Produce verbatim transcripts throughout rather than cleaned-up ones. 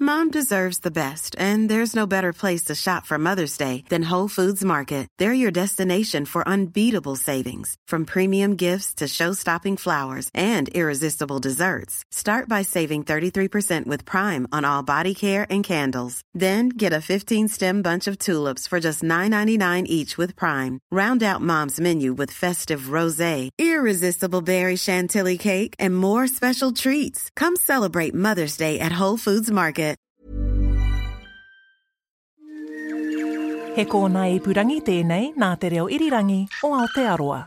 Mom deserves the best, and there's no better place to shop for Mother's Day than Whole Foods Market. They're your destination for unbeatable savings, from premium gifts to show-stopping flowers and irresistible desserts. Start by saving thirty-three percent with Prime on all body care and candles. Then get a fifteen-stem bunch of tulips for just nine ninety-nine each with Prime. Round out Mom's menu with festive rosé, irresistible berry chantilly cake, and more special treats. Come celebrate Mother's Day at Whole Foods Market. He kōna ipurangi tēnei nā te reo irirangi o Aotearoa.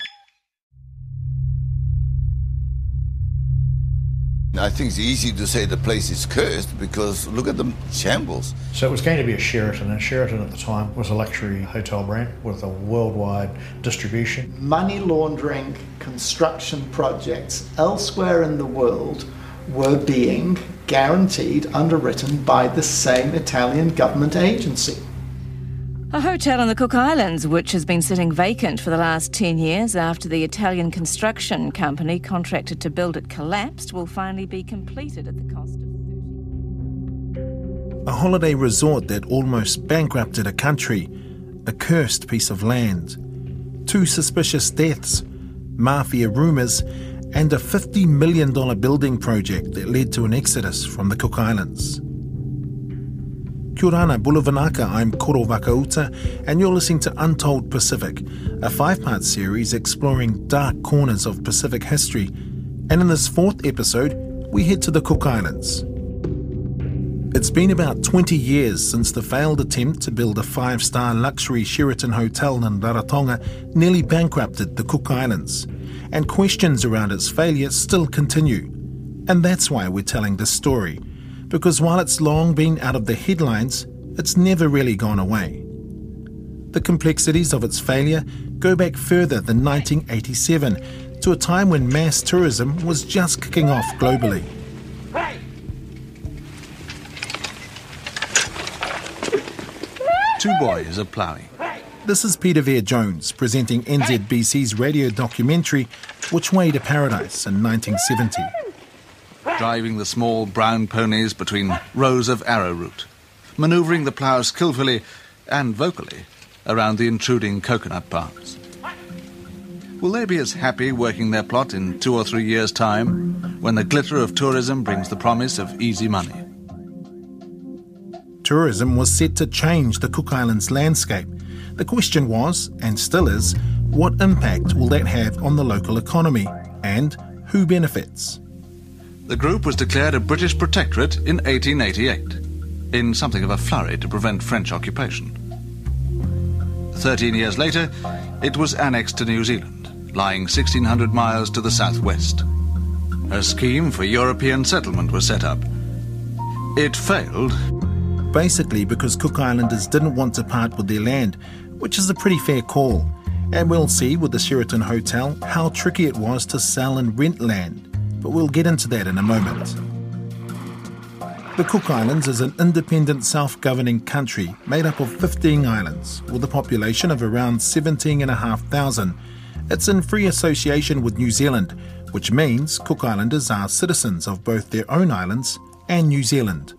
I think it's easy to say the place is cursed because look at the shambles. So it was going to be a Sheraton, and Sheraton at the time was a luxury hotel brand with a worldwide distribution. Money laundering construction projects elsewhere in the world were being guaranteed, underwritten by the same Italian government agency. A hotel in the Cook Islands, which has been sitting vacant for the last ten years after the Italian construction company contracted to build it collapsed, will finally be completed at the cost of thirty. A holiday resort that almost bankrupted a country, a cursed piece of land, two suspicious deaths, mafia rumours, and a fifty million dollars building project that led to an exodus from the Cook Islands. Kia ora, Bulavanaka, I'm Koro Vakauta, and you're listening to Untold Pacific, a five-part series exploring dark corners of Pacific history. And in this fourth episode, we head to the Cook Islands. It's been about twenty years since the failed attempt to build a five-star luxury Sheraton hotel in Rarotonga nearly bankrupted the Cook Islands, and questions around its failure still continue. And that's why we're telling this story, because while it's long been out of the headlines, it's never really gone away. The complexities of its failure go back further than nineteen eighty-seven, to a time when mass tourism was just kicking off globally. Two boys are ploughing. This is Peter Vere-Jones presenting N Z B C's radio documentary Which Way to Paradise in nineteen seventy. Driving the small brown ponies between rows of arrowroot, manoeuvring the plough skillfully and vocally around the intruding coconut palms. Will they be as happy working their plot in two or three years' time, when the glitter of tourism brings the promise of easy money? Tourism was set to change the Cook Islands landscape. The question was, and still is, what impact will that have on the local economy, and who benefits? The group was declared a British protectorate in eighteen eighty-eight, in something of a flurry to prevent French occupation. Thirteen years later, it was annexed to New Zealand, lying sixteen hundred miles to the southwest. A scheme for European settlement was set up. It failed. Basically because Cook Islanders didn't want to part with their land, which is a pretty fair call. And we'll see with the Sheraton Hotel how tricky it was to sell and rent land. But we'll get into that in a moment. The Cook Islands is an independent self-governing country made up of fifteen islands with a population of around seventeen and a half thousand. It's in free association with New Zealand, which means Cook Islanders are citizens of both their own islands and New Zealand.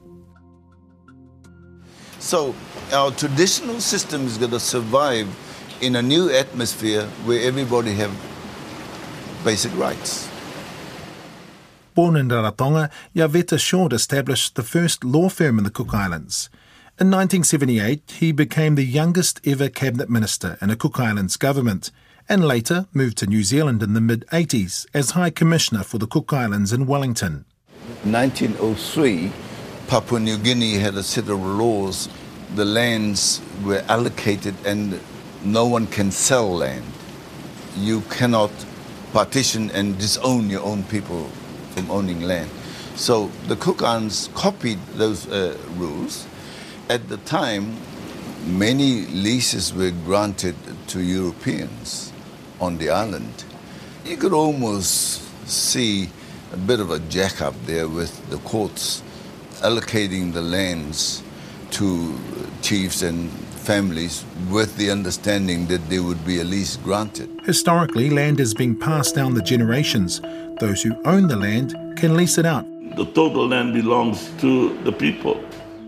So our traditional system is going to survive in a new atmosphere where everybody have basic rights. Born in Rarotonga, Yaveta Short established the first law firm in the Cook Islands. In nineteen seventy-eight, he became the youngest ever cabinet minister in a Cook Islands government, and later moved to New Zealand in the mid-eighties as High Commissioner for the Cook Islands in Wellington. In nineteen oh three, Papua New Guinea had a set of laws. The lands were allocated and no one can sell land. You cannot partition and disown your own people from owning land. So the Cook Islands copied those uh, rules. At the time, many leases were granted to Europeans on the island. You could almost see a bit of a jack-up there with the courts allocating the lands to chiefs and families with the understanding that there would be a lease granted. Historically, land is being passed down the generations. Those who own the land can lease it out. The total land belongs to the people.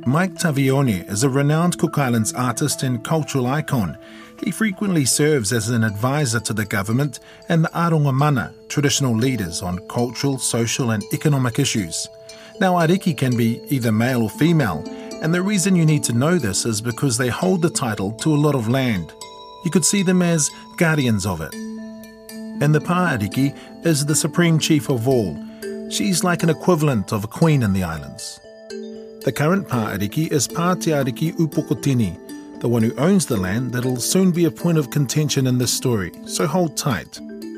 Mike Tavione is a renowned Cook Islands artist and cultural icon. He frequently serves as an advisor to the government and the Aronga Mana, traditional leaders on cultural, social and economic issues. Now, ariki can be either male or female, and the reason you need to know this is because they hold the title to a lot of land. You could see them as guardians of it. And the Pāariki is the supreme chief of all. She's like an equivalent of a queen in the islands. The current Pāariki is Pātiariki Upokotini, the one who owns the land that'll soon be a point of contention in this story, so hold tight.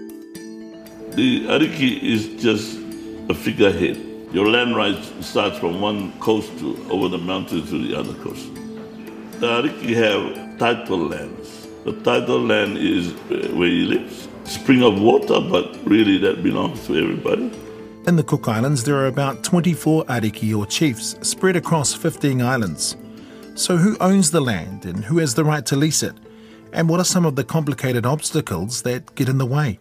The Ariki is just a figurehead. Your land rights starts from one coast to over the mountains to the other coast. The Ariki have title lands. The title land is where he lives. Spring of water, but really that belongs to everybody. In the Cook Islands, there are about twenty-four ariki or chiefs spread across fifteen islands. So who owns the land and who has the right to lease it? And what are some of the complicated obstacles that get in the way?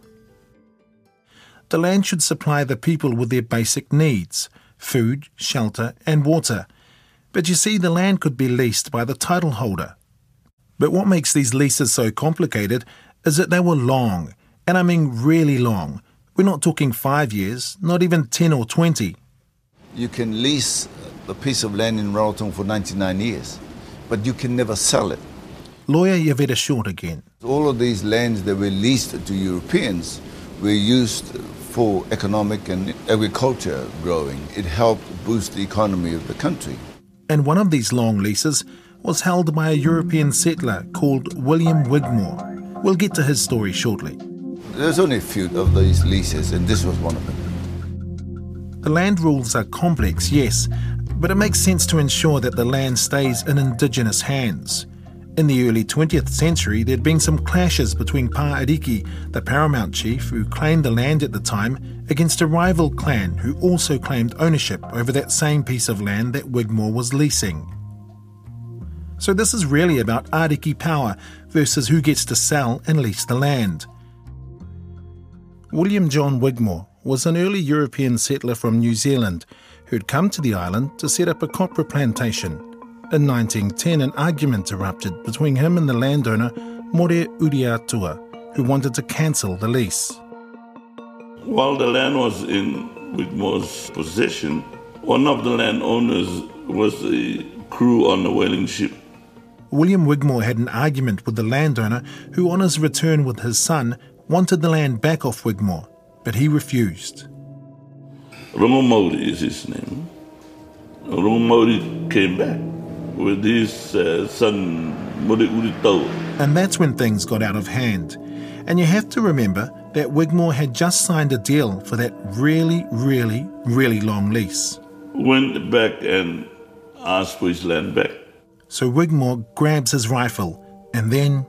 The land should supply the people with their basic needs: food, shelter and water. But you see, the land could be leased by the title holder. But what makes these leases so complicated is that they were long, and I mean really long. We're not talking five years, not even ten or twenty. You can lease a piece of land in Rarotonga for ninety-nine years, but you can never sell it. Lawyer Yaveta Short again. All of these lands that were leased to Europeans were used for economic and agriculture growing. It helped boost the economy of the country. And one of these long leases was held by a European settler called William Wigmore. We'll get to his story shortly. There's only a few of these leases, and this was one of them. The land rules are complex, yes, but it makes sense to ensure that the land stays in Indigenous hands. In the early twentieth century, there'd been some clashes between Pāariki, the paramount chief who claimed the land at the time, against a rival clan who also claimed ownership over that same piece of land that Wigmore was leasing. So this is really about ariki power versus who gets to sell and lease the land. William John Wigmore was an early European settler from New Zealand who'd come to the island to set up a copra plantation. In nineteen ten, an argument erupted between him and the landowner More Uriatua, who wanted to cancel the lease. While the land was in Wigmore's possession, one of the landowners was the crew on the whaling ship. William Wigmore had an argument with the landowner who, on his return with his son, wanted the land back off Wigmore, but he refused. Rongomauri is his name. Rongomauri came back with his uh, son, More Uritau. And that's when things got out of hand. And you have to remember that Wigmore had just signed a deal for that really, really, really long lease. Went back and asked for his land back. So Wigmore grabs his rifle and then...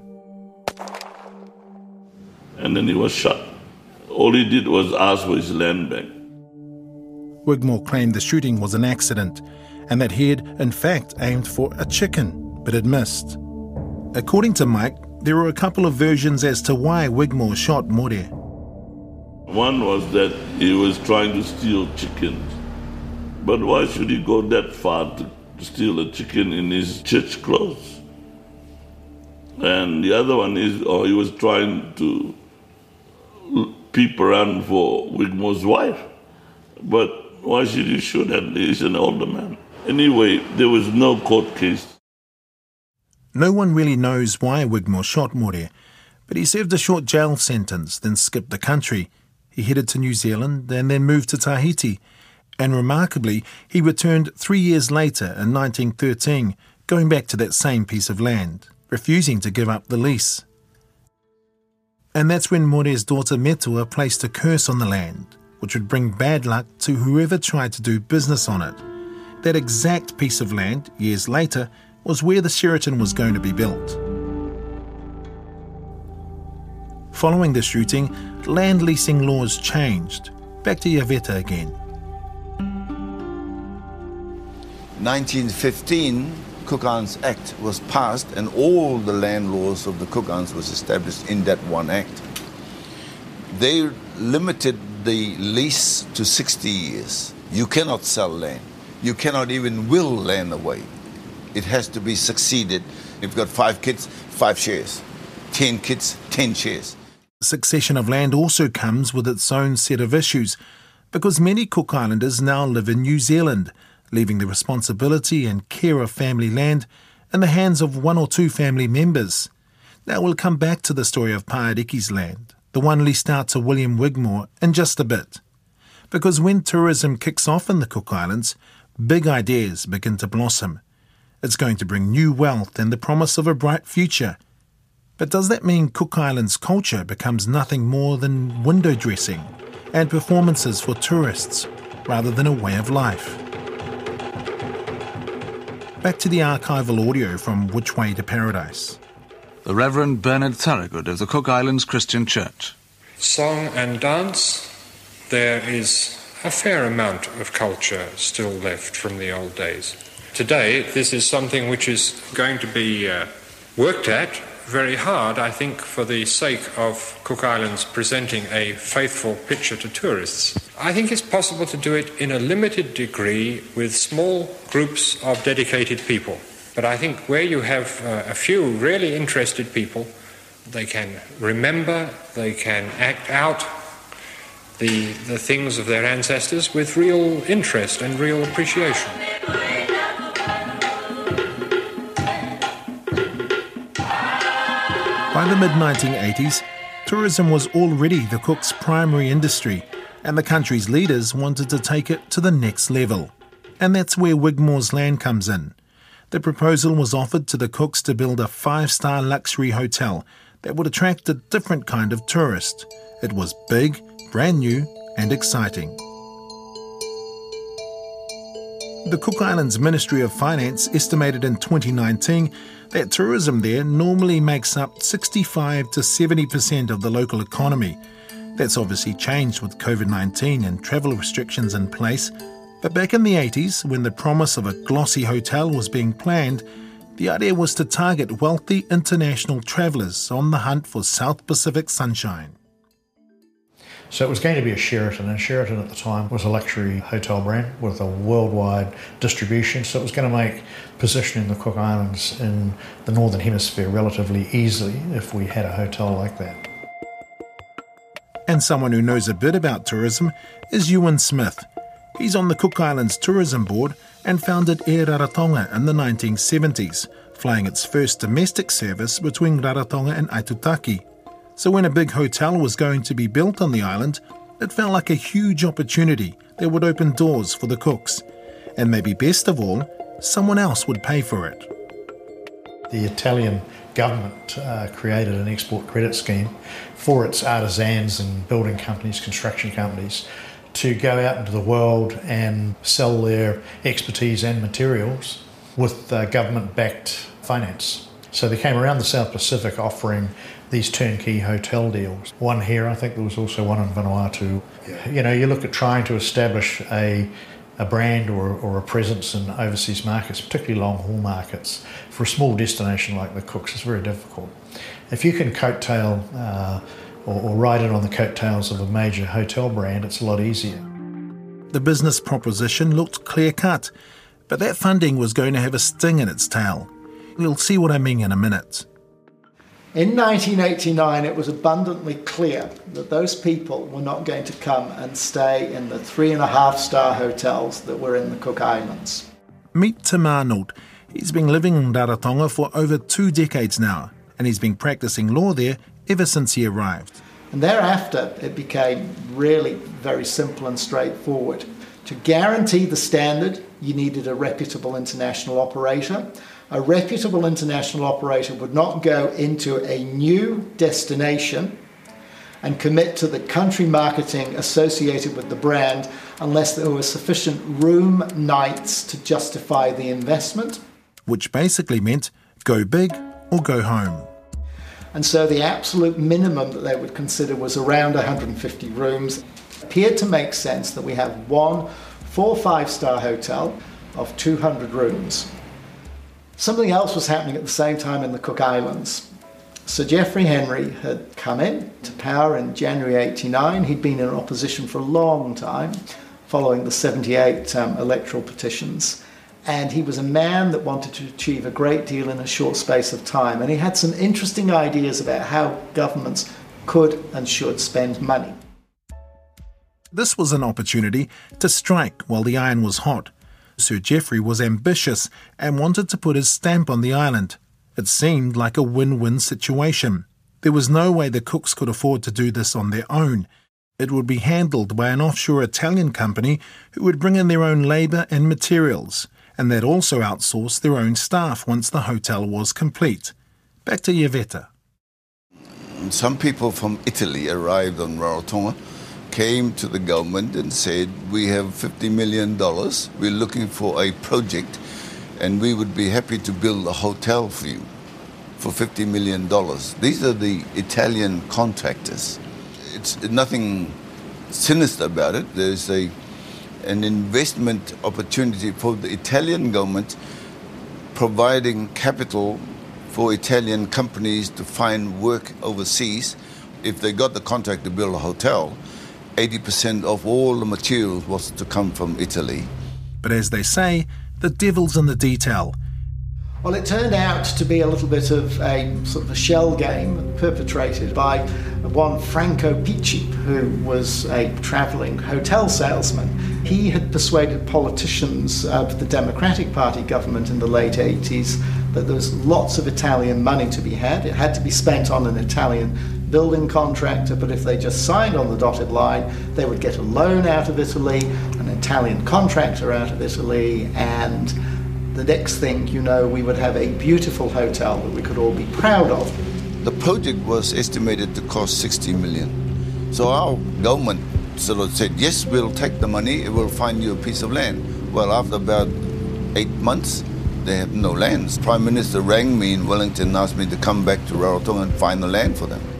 And then he was shot. All he did was ask for his land back. Wigmore claimed the shooting was an accident and that he had, in fact, aimed for a chicken, but had missed. According to Mike, there were a couple of versions as to why Wigmore shot More. One was that he was trying to steal chickens. But why should he go that far to steal a chicken in his church clothes? And the other one is, oh, he was trying to peep around for Wigmore's wife. But why should he shoot that? He's an older man. Anyway, there was no court case. No one really knows why Wigmore shot More, but he served a short jail sentence, then skipped the country. He headed to New Zealand and then moved to Tahiti. And remarkably, he returned three years later in nineteen thirteen, going back to that same piece of land, refusing to give up the lease. And that's when More's daughter Metua placed a curse on the land, which would bring bad luck to whoever tried to do business on it. That exact piece of land, years later, was where the Sheraton was going to be built. Following the shooting, land leasing laws changed. Back to Yaveta again. nineteen fifteen, Cook Islands Act was passed and all the land laws of the Cook Islands was established in that one act. They limited the lease to sixty years. You cannot sell land. You cannot even will land away. It has to be succeeded. If you've got five kids, five shares. Ten kids, ten shares. Succession of land also comes with its own set of issues, because many Cook Islanders now live in New Zealand, leaving the responsibility and care of family land in the hands of one or two family members. Now we'll come back to the story of Paariki's land, the one leased out to William Wigmore, in just a bit. Because when tourism kicks off in the Cook Islands, big ideas begin to blossom. It's going to bring new wealth and the promise of a bright future. But does that mean Cook Islands culture becomes nothing more than window dressing and performances for tourists, rather than a way of life? Back to the archival audio from Which Way to Paradise. The Reverend Bernard Thorogood of the Cook Islands Christian Church. Song and dance, there is a fair amount of culture still left from the old days. Today, this is something which is going to be uh, worked at very hard, I think, for the sake of Cook Islands presenting a faithful picture to tourists. I think it's possible to do it in a limited degree with small groups of dedicated people. But I think where you have uh, a few really interested people, they can remember, they can act out the, the things of their ancestors with real interest and real appreciation. By the mid nineteen eighties, tourism was already the Cook's primary industry, and the country's leaders wanted to take it to the next level. And that's where Wigmore's land comes in. The proposal was offered to the Cooks to build a five-star luxury hotel that would attract a different kind of tourist. It was big, brand new, and exciting. The Cook Islands Ministry of Finance estimated in twenty nineteen that tourism there normally makes up sixty-five to seventy percent of the local economy. That's obviously changed with COVID nineteen and travel restrictions in place. But back in the eighties, when the promise of a glossy hotel was being planned, the idea was to target wealthy international travellers on the hunt for South Pacific sunshine. So it was going to be a Sheraton, and Sheraton at the time was a luxury hotel brand with a worldwide distribution, so it was going to make positioning the Cook Islands in the Northern Hemisphere relatively easy if we had a hotel like that. And someone who knows a bit about tourism is Ewan Smith. He's on the Cook Islands Tourism Board and founded Air Rarotonga in the nineteen seventies, flying its first domestic service between Rarotonga and Aitutaki. So when a big hotel was going to be built on the island, it felt like a huge opportunity that would open doors for the Cooks. And maybe best of all, someone else would pay for it. The Italian government uh, created an export credit scheme for its artisans and building companies, construction companies, to go out into the world and sell their expertise and materials with uh, government-backed finance. So they came around the South Pacific offering these turnkey hotel deals. One here, I think there was also one in Vanuatu. You know, you look at trying to establish a, a brand or, or a presence in overseas markets, particularly long-haul markets, for a small destination like the Cooks, it's very difficult. If you can coattail uh, or, or ride in on the coattails of a major hotel brand, it's a lot easier. The business proposition looked clear-cut, but that funding was going to have a sting in its tail. We'll see what I mean in a minute. In nineteen eighty-nine, it was abundantly clear that those people were not going to come and stay in the three and a half star hotels that were in the Cook Islands. Meet Tim Arnold. He's been living in Rarotonga for over two decades now, and he's been practicing law there ever since he arrived. And thereafter, it became really very simple and straightforward. To guarantee the standard, you needed a reputable international operator. A reputable international operator would not go into a new destination and commit to the country marketing associated with the brand unless there were sufficient room nights to justify the investment. Which basically meant go big or go home. And so the absolute minimum that they would consider was around one hundred fifty rooms. It appeared to make sense that we have one four or five star hotel of two hundred rooms. Something else was happening at the same time in the Cook Islands. Sir Geoffrey Henry had come in to power in January eighty-nine. He'd been in opposition for a long time, following the seventy-eight um, electoral petitions. And he was a man that wanted to achieve a great deal in a short space of time. And he had some interesting ideas about how governments could and should spend money. This was an opportunity to strike while the iron was hot. Sir Geoffrey was ambitious and wanted to put his stamp on the island. It seemed like a win-win situation. There was no way the Cooks could afford to do this on their own. It would be handled by an offshore Italian company who would bring in their own labour and materials, and they'd also outsource their own staff once the hotel was complete. Back to Ieveta. Some people from Italy arrived on Rarotonga, came to the government and said, we have fifty million dollars, we're looking for a project, and we would be happy to build a hotel for you for fifty million dollars. These are the Italian contractors. It's nothing sinister about it. There's a an investment opportunity for the Italian government providing capital for Italian companies to find work overseas. If they got the contract to build a hotel, eighty percent of all the materials was to come from Italy. But as they say, the devil's in the detail. Well, it turned out to be a little bit of a sort of a shell game perpetrated by one Franco Picci, who was a travelling hotel salesman. He had persuaded politicians of the Democratic Party government in the late eighties that there was lots of Italian money to be had. It had to be spent on an Italian building contractor, but if they just signed on the dotted line, they would get a loan out of Italy, an Italian contractor out of Italy, and the next thing you know, we would have a beautiful hotel that we could all be proud of. The project was estimated to cost sixty million dollars. So our government sort of said, yes, we'll take the money, we'll find you a piece of land. Well, after about eight months, they had no lands. Prime Minister rang me in Wellington and asked me to come back to Rarotonga and find the land for them.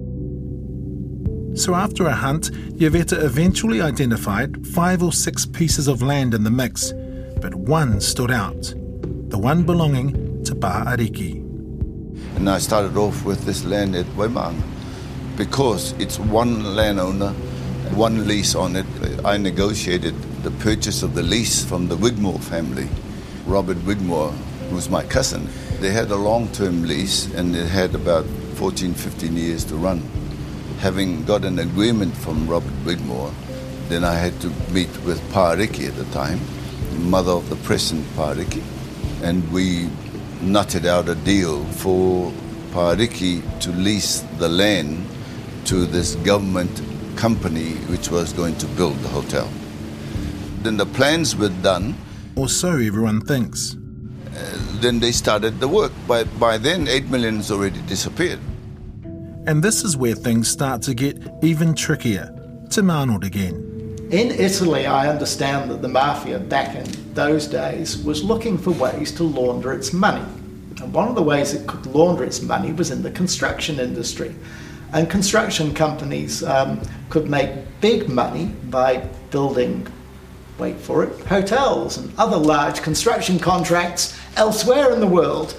So after a hunt, Ieveta eventually identified five or six pieces of land in the mix, but one stood out, the one belonging to Pāariki. And I started off with this land at Waimanga because it's one landowner, one lease on it. I negotiated the purchase of the lease from the Wigmore family. Robert Wigmore, who's my cousin, they had a long-term lease and it had about fourteen, fifteen years to run. Having got an agreement from Robert Wigmore, then I had to meet with Pāariki at the time, mother of the present Pāariki, and we nutted out a deal for Pāariki to lease the land to this government company which was going to build the hotel. Then the plans were done. Or so everyone thinks. Uh, then they started the work. But by then, eight million has already disappeared. And this is where things start to get even trickier. To Arnold again. In Italy, I understand that the mafia back in those days was looking for ways to launder its money. And one of the ways it could launder its money was in the construction industry. And construction companies um, could make big money by building, wait for it, hotels and other large construction contracts elsewhere in the world.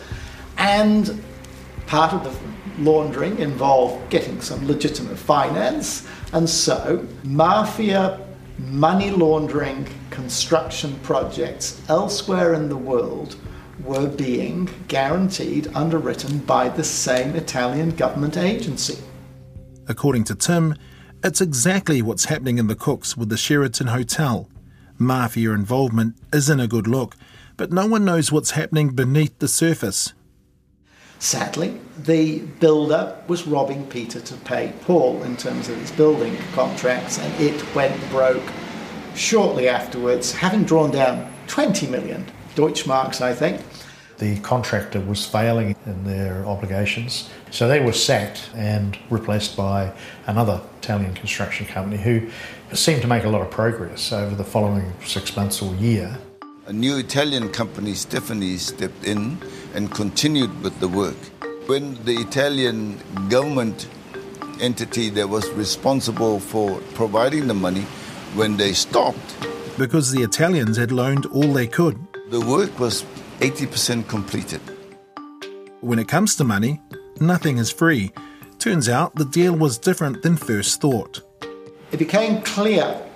And part of the laundering involved getting some legitimate finance, and so mafia money laundering construction projects elsewhere in the world were being guaranteed, underwritten by the same Italian government agency. According to Tim, it's exactly what's happening in the Cooks with the Sheraton Hotel. Mafia involvement isn't a good look, but no one knows what's happening beneath the surface. Sadly, the builder was robbing Peter to pay Paul in terms of his building contracts, and it went broke shortly afterwards, having drawn down twenty million Deutschmarks, I think. The contractor was failing in their obligations, so they were sacked and replaced by another Italian construction company who seemed to make a lot of progress over the following six months or year. A new Italian company, Stefani, stepped in and continued with the work. When the Italian government entity that was responsible for providing the money, when they stopped, because the Italians had loaned all they could, the work was eighty percent completed. When it comes to money, nothing is free. Turns out the deal was different than first thought. It became clear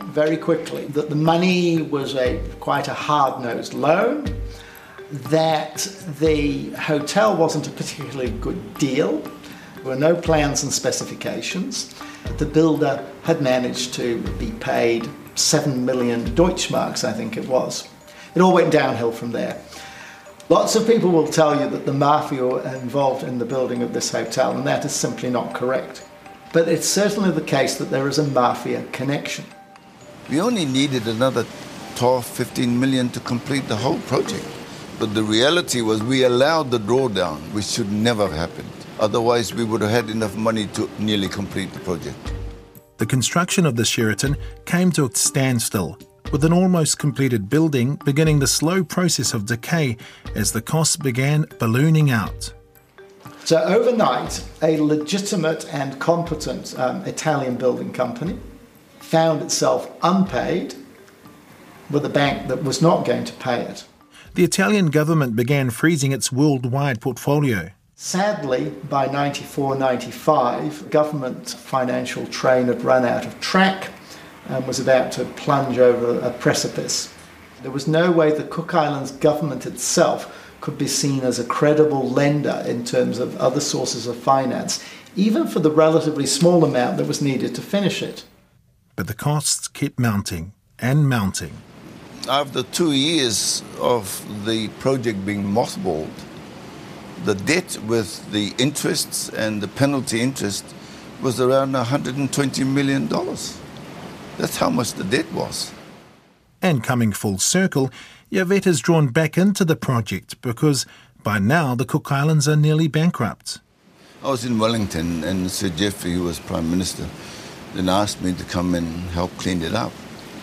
very quickly that the money was a quite a hard-nosed loan, that the hotel wasn't a particularly good deal, there were no plans and specifications. The builder had managed to be paid seven million Deutschmarks, I think it was. It all went downhill from there. Lots of people will tell you that the mafia were involved in the building of this hotel, and that is simply not correct. But it's certainly the case that there is a mafia connection. We only needed another twelve, fifteen million to complete the whole project. But the reality was we allowed the drawdown, which should never have happened. Otherwise, we would have had enough money to nearly complete the project. The construction of the Sheraton came to a standstill, with an almost completed building beginning the slow process of decay as the costs began ballooning out. So overnight, a legitimate and competent um, Italian building company found itself unpaid with a bank that was not going to pay it. The Italian government began freezing its worldwide portfolio. Sadly, by ninety-four ninety-five, government financial train had run out of track and was about to plunge over a precipice. There was no way the Cook Islands government itself could be seen as a credible lender in terms of other sources of finance, even for the relatively small amount that was needed to finish it. But the costs kept mounting and mounting. After two years of the project being mothballed, the debt with the interests and the penalty interest was around one hundred twenty million dollars. That's how much the debt was. And coming full circle, Yvette has drawn back into the project because by now the Cook Islands are nearly bankrupt. I was in Wellington and Sir Geoffrey, who was Prime Minister, then asked me to come and help clean it up.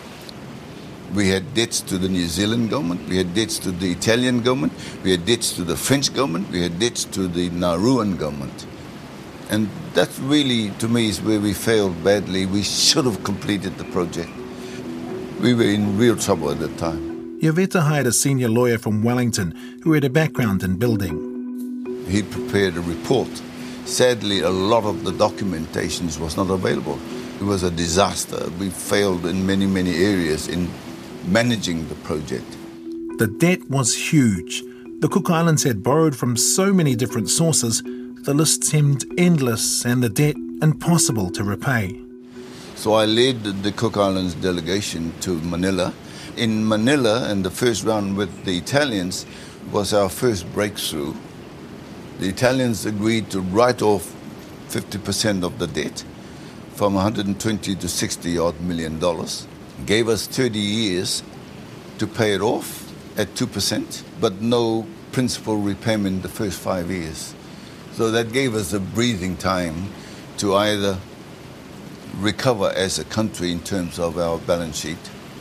We had debts to the New Zealand government, we had debts to the Italian government, we had debts to the French government, we had debts to the Nauruan government. And that really, to me, is where we failed badly. We should have completed the project. We were in real trouble at that time. Yvette hired a senior lawyer from Wellington who had a background in building. He prepared a report. Sadly, a lot of the documentation was not available. It was a disaster. We failed in many, many areas in managing the project. The debt was huge. The Cook Islands had borrowed from so many different sources, the list seemed endless and the debt impossible to repay. So I led the Cook Islands delegation to Manila. In Manila, and the first round with the Italians was our first breakthrough. The Italians agreed to write off fifty percent of the debt from one hundred twenty to sixty odd million dollars. Gave us thirty years to pay it off at two percent, but no principal repayment the first five years. So that gave us a breathing time to either recover as a country in terms of our balance sheet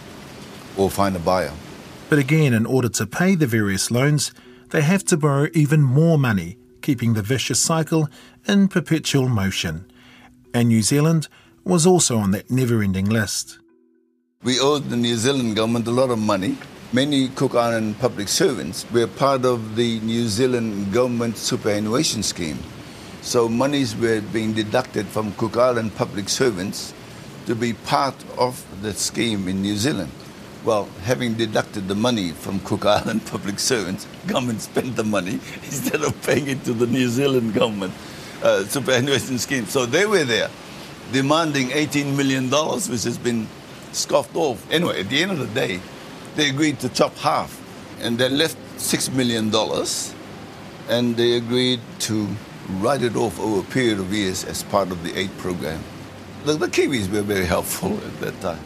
or find a buyer. But again, in order to pay the various loans, they have to borrow even more money, keeping the vicious cycle in perpetual motion. And New Zealand was also on that never-ending list. We owed the New Zealand government a lot of money. Many Cook Island public servants were part of the New Zealand government superannuation scheme. So monies were being deducted from Cook Island public servants to be part of the scheme in New Zealand. Well, having deducted the money from Cook Island public servants, government spent the money instead of paying it to the New Zealand government uh, superannuation scheme. So they were there demanding eighteen million dollars, which has been scoffed off. Anyway, at the end of the day, they agreed to chop half, and they left six million dollars, and they agreed to write it off over a period of years as part of the aid program. The, the Kiwis were very helpful at that time.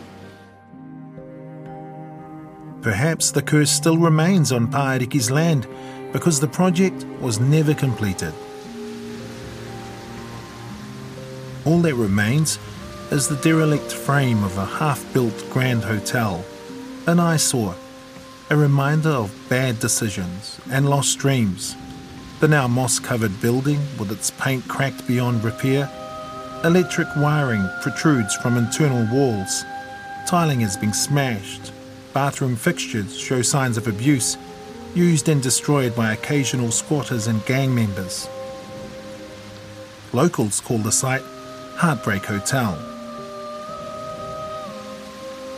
Perhaps the curse still remains on Paariki's land because the project was never completed. All that remains is the derelict frame of a half-built grand hotel, an eyesore, a reminder of bad decisions and lost dreams. The now moss-covered building with its paint cracked beyond repair, electric wiring protrudes from internal walls, tiling has been smashed, bathroom fixtures show signs of abuse, used and destroyed by occasional squatters and gang members. Locals call the site Heartbreak Hotel.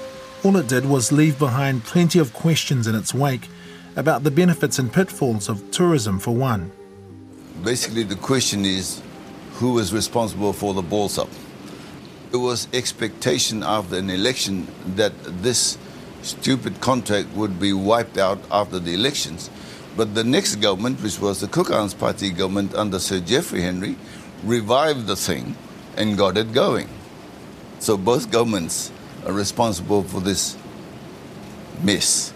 All it did was leave behind plenty of questions in its wake about the benefits and pitfalls of tourism for one. Basically, the question is, who is responsible for the balls up? There was expectation after an election that this stupid contract would be wiped out after the elections. But the next government, which was the Cook Islands Party government under Sir Geoffrey Henry, revived the thing and got it going. So both governments are responsible for this mess.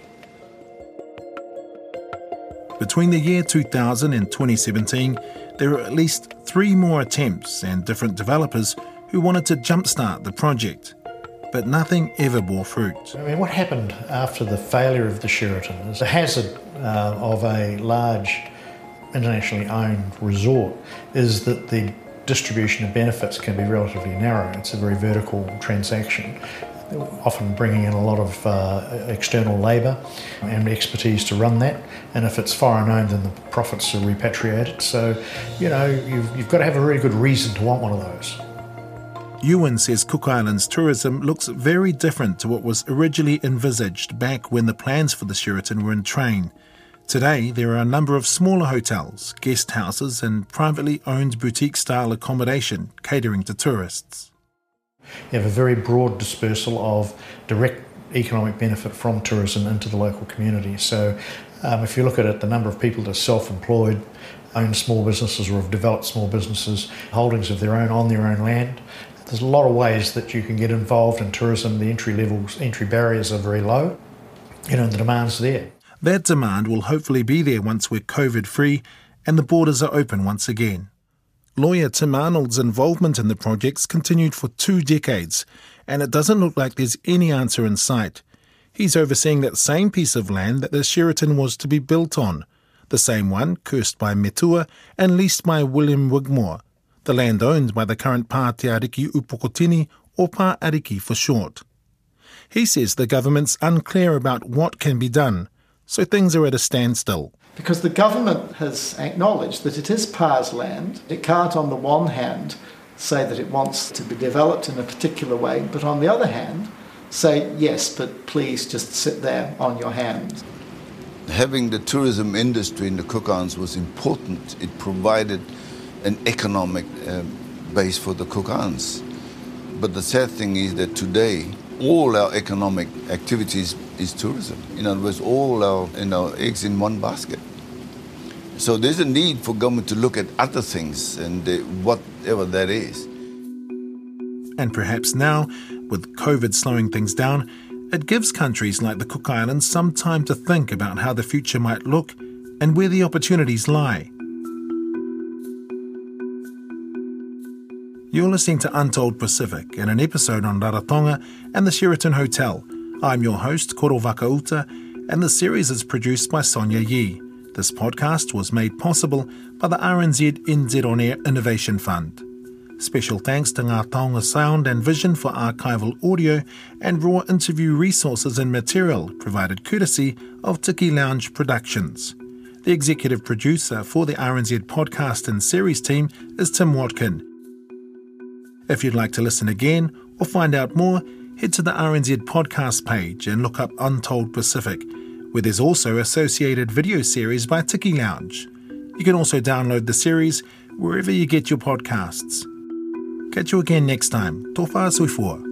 Between the year two thousand and twenty seventeen, there were at least three more attempts and different developers who wanted to jumpstart the project. But nothing ever bore fruit. I mean, what happened after the failure of the Sheraton is the hazard uh, of a large internationally owned resort is that the distribution of benefits can be relatively narrow. It's a very vertical transaction, often bringing in a lot of uh, external labour and expertise to run that. And if it's foreign owned, then the profits are repatriated. So, you know, you've, you've got to have a really good reason to want one of those. Ewan says Cook Islands tourism looks very different to what was originally envisaged back when the plans for the Sheraton were in train. Today, there are a number of smaller hotels, guest houses and privately owned boutique-style accommodation catering to tourists. You have a very broad dispersal of direct economic benefit from tourism into the local community. So um, if you look at it, the number of people that are self-employed, own small businesses or have developed small businesses, holdings of their own on their own land, there's a lot of ways that you can get involved in tourism. The entry levels, entry barriers are very low, you know, and the demand's there. That demand will hopefully be there once we're COVID-free and the borders are open once again. Lawyer Tim Arnold's involvement in the projects continued for two decades, and it doesn't look like there's any answer in sight. He's overseeing that same piece of land that the Sheraton was to be built on, the same one cursed by Metua and leased by William Wigmore, the land owned by the current Pā Te Ariki Upokotini, or Pā Ariki for short. He says the government's unclear about what can be done, so things are at a standstill. Because the government has acknowledged that it is Pā's land. It can't, on the one hand, say that it wants to be developed in a particular way, but on the other hand, say, yes, but please just sit there on your hands. Having the tourism industry in the Cook Islands was important. It provided an economic uh, base for the Cook Islands. But the sad thing is that today, all our economic activities is tourism. In other words, all our, you know, eggs in one basket. So there's a need for government to look at other things, and uh, whatever that is. And perhaps now, with COVID slowing things down, it gives countries like the Cook Islands some time to think about how the future might look and where the opportunities lie. You're listening to Untold Pacific and an episode on Rarotonga and the Sheraton Hotel. I'm your host, Koro Vakauta, and the series is produced by Sonia Yee. This podcast was made possible by the R N Z N Z On Air Innovation Fund. Special thanks to Ngā Taonga Sound and Vision for archival audio and raw interview resources and material provided courtesy of Tiki Lounge Productions. The executive producer for the R N Z podcast and series team is Tim Watkin. If you'd like to listen again or find out more, head to the R N Z podcast page and look up Untold Pacific, where there's also associated video series by Tiki Lounge. You can also download the series wherever you get your podcasts. Catch you again next time. Tō whā sui fua.